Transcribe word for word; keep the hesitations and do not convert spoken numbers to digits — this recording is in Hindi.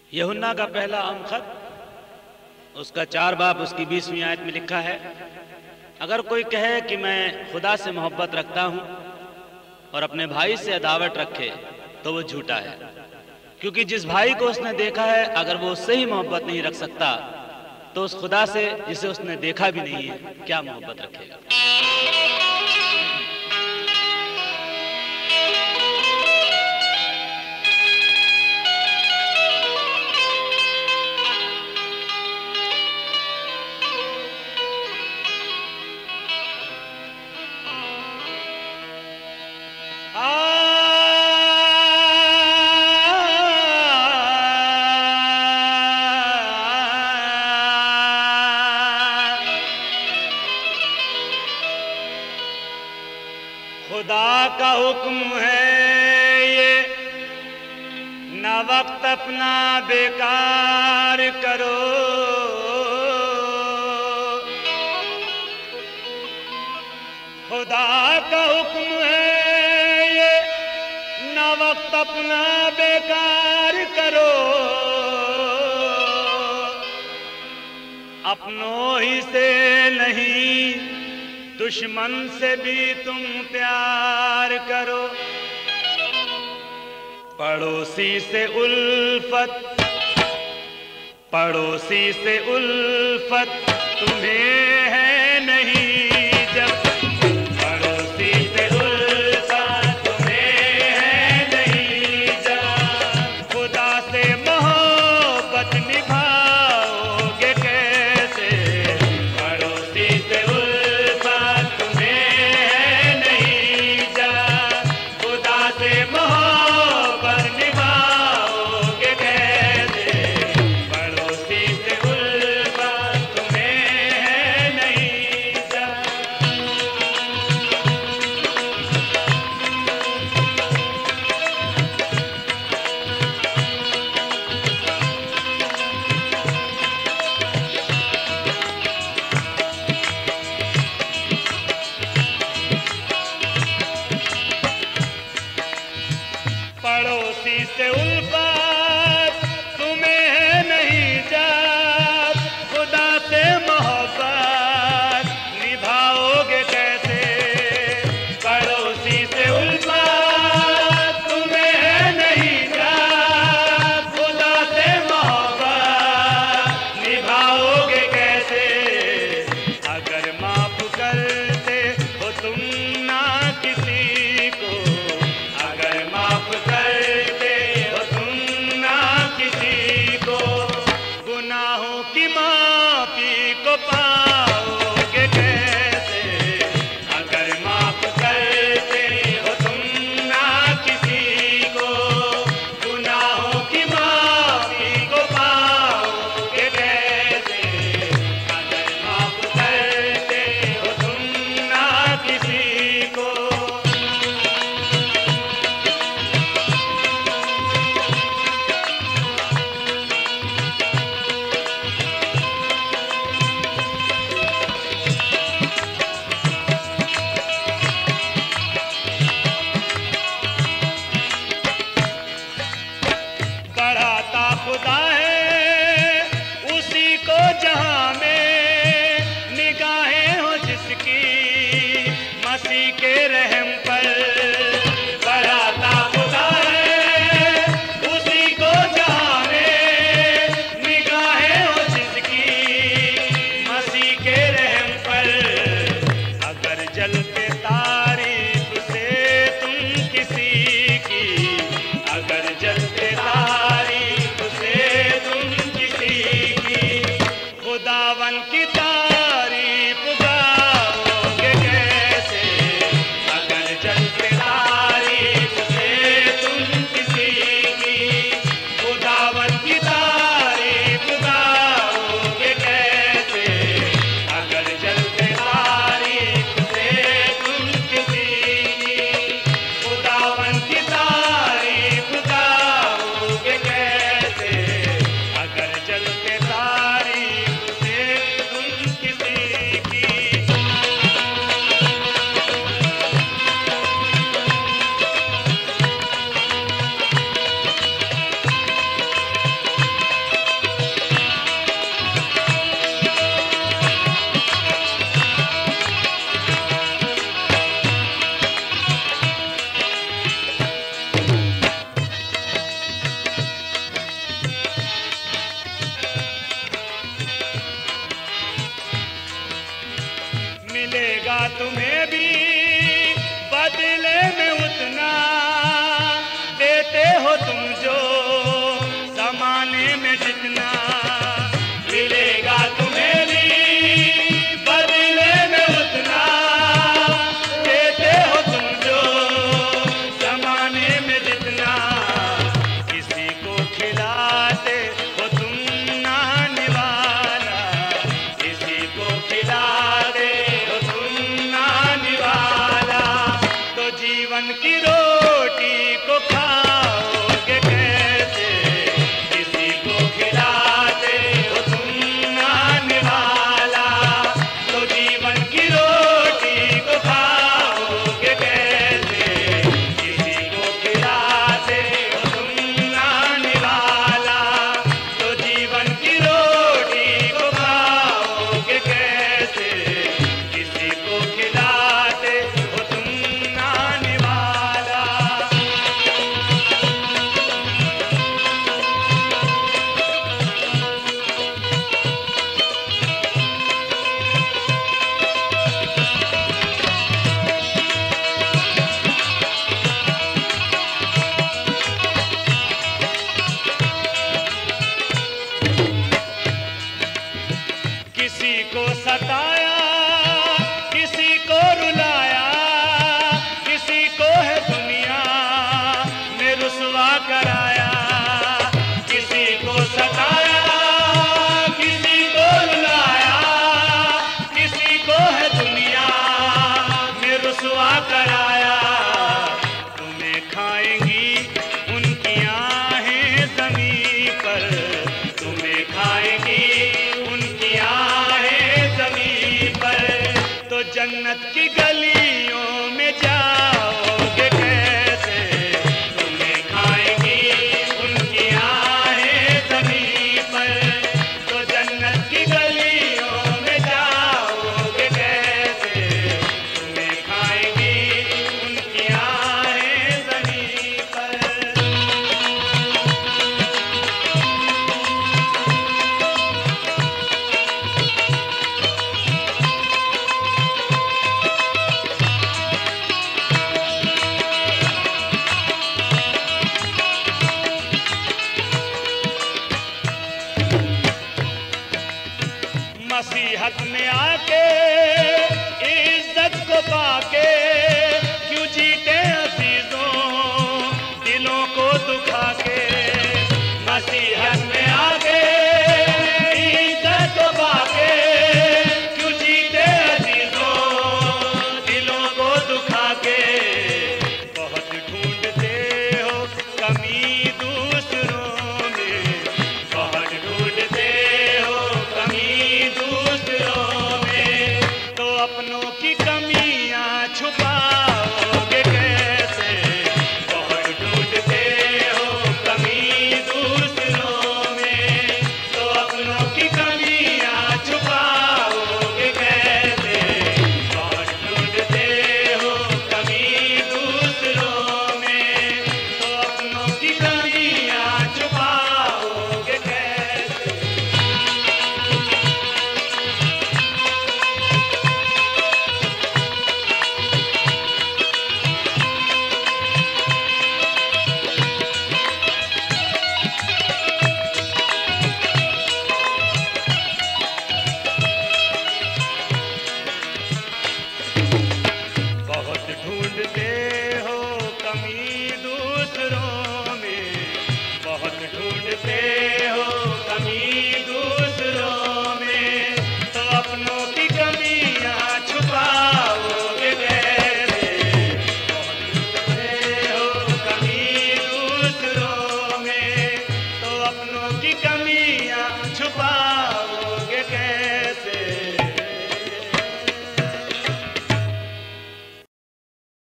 यूहन्ना का पहला आम खत, उसका चार बाब, उसकी बीसवीं आयत में लिखा है, अगर कोई कहे कि मैं खुदा से मोहब्बत रखता हूं और अपने भाई से अदावत रखे तो वो झूठा है, क्योंकि जिस भाई को उसने देखा है अगर वो उससे ही मोहब्बत नहीं रख सकता तो उस खुदा से जिसे उसने देखा भी नहीं है क्या मोहब्बत रखेगा। खुदा का हुक्म है ये, न वक्त अपना बेकार करो। खुदा का हुक्म है ये, न वक्त अपना बेकार करो। अपनों ही से नहीं दुश्मन से भी तुम प्यार करो। पड़ोसी से उल्फत, पड़ोसी से उल्फत तुम्हें है नहीं जब, पड़ोसी से उल्फत तुम्हें है नहीं जब, खुदा से मोहब्बत निभाओगे कैसे। पड़ोसी से उल्फत तुम्हें है नहीं जब, खुदा से मोहब्बत निभाओगे कैसे। पड़ोसी से उल्फत तुम्हें है नहीं जब। पड़ोसी से उल्फत तुम्हें है नहीं जब, खुदा से मोहब्बत निभाओगे कैसे। पड़ोसी से उल्फत तुम्हें है नहीं जब, खुदा से मोहब्बत निभाओगे कैसे। अगर माफ करते हो तुम ना किसी को, अगर माफ करते हो तुम ना किसी को, गुनाहों की माफी को पाओगे कैसे। अगर माफ करते हो तुम ना किसी को, गुनाहों की माफी को पाओगे कैसे। अगर माफ करते हो तुम ना किसी को। बढ़ाता खुदा है उसी को जहां में निगाहें हो जिसकी मसीह के रहम पर। बढ़ाता खुदा है उसी को जहां में निगाहें हो जिसकी मसीह के रहम पर। अगर जलते तारीफ से तुम किसी की, अगर जलते तारीफ से रुसवा कराया, किसी को सताया, किसी को रुलाया, किसी को है दुनिया में रुसवा कराया। तुम्हें खाएंगी उनकी आहें ज़मीं पर, तुम्हें खाएंगी उनकी आहें ज़मीं पर। तो जन्नत की गलियों में जाओगे कैसे, तुम्हें खाएंगी उनकी आहें ज़मीं पर। तो जन्नत की गलियों में जाओगे कैसे, तुम्हें खाएंगी उनकी आहें ज़मीं पर। मसीहत में आके इज्जत को पाके क्यों जीते अजीजों दिलों को दुखा के। मसीहत